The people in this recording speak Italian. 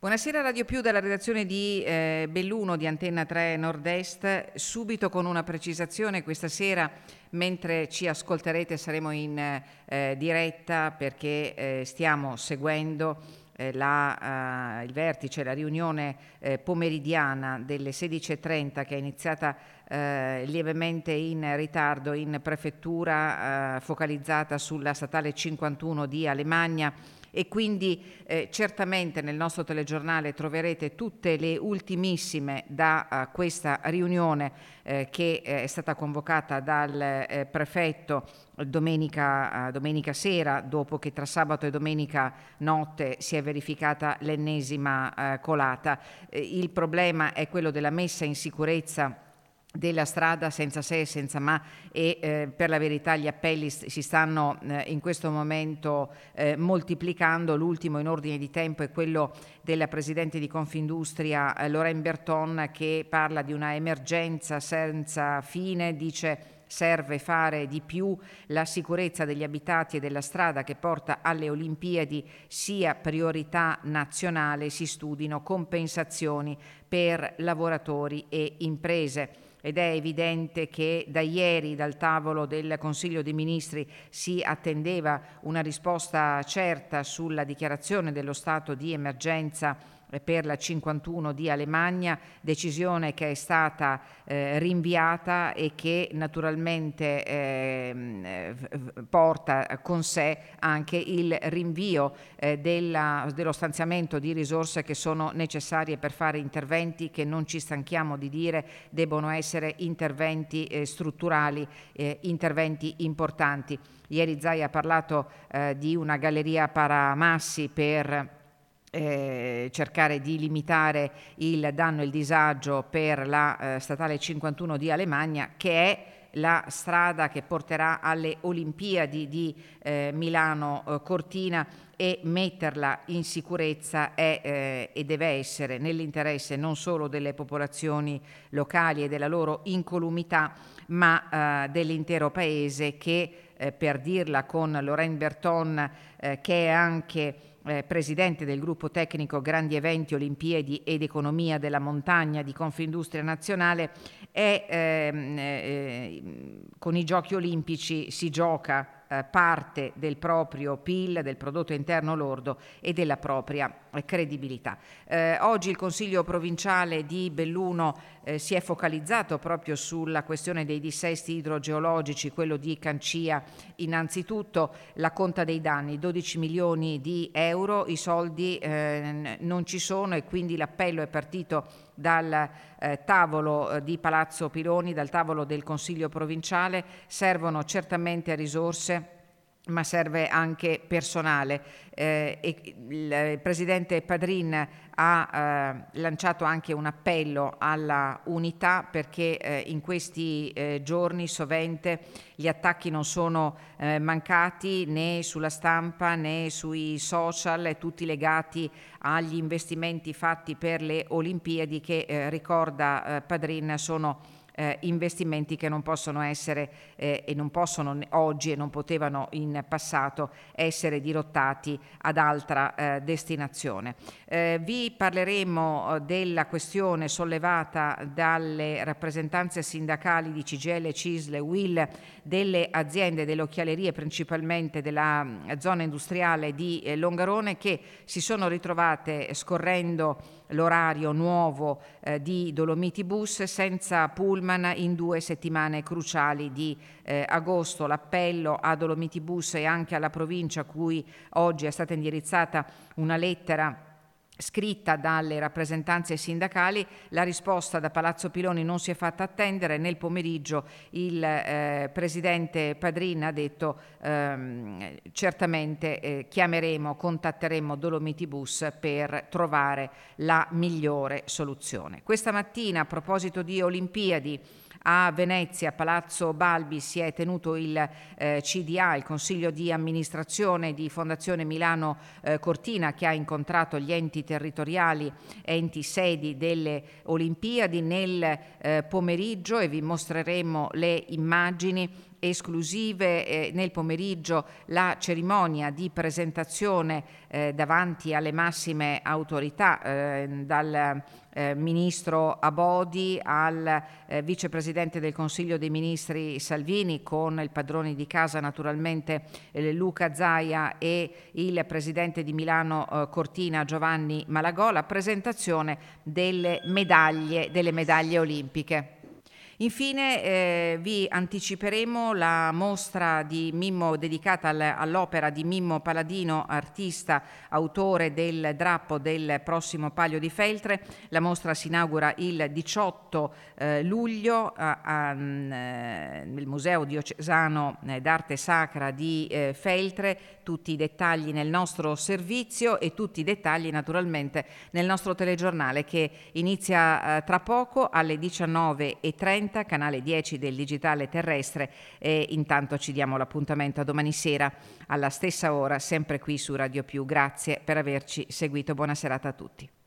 Buonasera Radio Più dalla redazione di Belluno di Antenna 3 Nord-Est. Subito con una precisazione: questa sera, mentre ci ascolterete, saremo in diretta perché stiamo seguendo il vertice, la riunione pomeridiana delle 16:30 che è iniziata lievemente in ritardo in prefettura, focalizzata sulla statale 51 di Alemagna. E quindi certamente nel nostro telegiornale troverete tutte le ultimissime da questa riunione che è stata convocata dal prefetto domenica sera, dopo che tra sabato e domenica notte si è verificata l'ennesima colata. Il problema è quello della messa in sicurezza della strada senza se e senza ma, e per la verità gli appelli si stanno in questo momento moltiplicando. L'ultimo in ordine di tempo è quello della presidente di Confindustria Lorraine Berton, che parla di una emergenza senza fine. Dice: serve fare di più, la sicurezza degli abitati e della strada che porta alle Olimpiadi sia priorità nazionale, si studino compensazioni per lavoratori e imprese. Ed è evidente che da ieri, dal tavolo del Consiglio dei Ministri, si attendeva una risposta certa sulla dichiarazione dello stato di emergenza per la 51 di Alemagna, decisione che è stata rinviata e che naturalmente porta con sé anche il rinvio dello stanziamento di risorse che sono necessarie per fare interventi che, non ci stanchiamo di dire, debbono essere interventi strutturali, interventi importanti. Ieri Zai ha parlato di una galleria paramassi per cercare di limitare il danno e il disagio per la statale 51 di Alemagna, che è la strada che porterà alle Olimpiadi di Milano Cortina, e metterla in sicurezza è e deve essere nell'interesse non solo delle popolazioni locali e della loro incolumità, ma dell'intero paese che, per dirla con Lorraine Berton, che è anche presidente del gruppo tecnico Grandi Eventi, Olimpiadi ed Economia della Montagna di Confindustria Nazionale, con i Giochi Olimpici si gioca parte del proprio PIL, del prodotto interno lordo, e della propria credibilità. Oggi il Consiglio provinciale di Belluno si è focalizzato proprio sulla questione dei dissesti idrogeologici, quello di Cancia innanzitutto. La conta dei danni: 12 milioni di euro, i soldi non ci sono, e quindi l'appello è partito dal tavolo di Palazzo Piloni, dal tavolo del Consiglio provinciale. Servono certamente risorse, ma serve anche personale, e il presidente Padrin ha lanciato anche un appello alla unità, perché in questi giorni sovente gli attacchi non sono mancati né sulla stampa né sui social, tutti legati agli investimenti fatti per le Olimpiadi che, ricorda Padrin, sono investimenti che non possono essere e non possono oggi, e non potevano in passato, essere dirottati ad altra destinazione. Vi parleremo della questione sollevata dalle rappresentanze sindacali di CGIL, CISL, UIL, delle aziende delle occhialerie, principalmente della zona industriale di Longarone, che si sono ritrovate, scorrendo l'orario nuovo di Dolomiti Bus, senza pullman in 2 settimane cruciali di agosto. L'appello a Dolomiti Bus e anche alla provincia, a cui oggi è stata indirizzata una lettera scritta dalle rappresentanze sindacali. La risposta da Palazzo Piloni non si è fatta attendere. Nel pomeriggio il presidente Padrin ha detto certamente contatteremo Dolomiti Bus per trovare la migliore soluzione. Questa mattina, a proposito di Olimpiadi, a Venezia, Palazzo Balbi, si è tenuto il CDA, il Consiglio di amministrazione di Fondazione Milano Cortina, che ha incontrato gli enti territoriali, enti sedi delle Olimpiadi. Nel pomeriggio, e vi mostreremo le immagini, esclusive. Nel pomeriggio la cerimonia di presentazione davanti alle massime autorità, dal ministro Abodi al vicepresidente del Consiglio dei Ministri Salvini, con il padrone di casa naturalmente Luca Zaia e il presidente di Milano Cortina Giovanni Malagò, la presentazione delle medaglie olimpiche. Infine vi anticiperemo la mostra di Mimmo dedicata all'opera di Mimmo Paladino, artista, autore del drappo del prossimo Palio di Feltre. La mostra si inaugura il 18 luglio nel Museo Diocesano d'Arte Sacra di Feltre. Tutti i dettagli nel nostro servizio e tutti i dettagli naturalmente nel nostro telegiornale, che inizia tra poco alle 19:30, canale 10 del digitale terrestre. E intanto ci diamo l'appuntamento a domani sera alla stessa ora, sempre qui su Radio Più. Grazie per averci seguito, buona serata a tutti.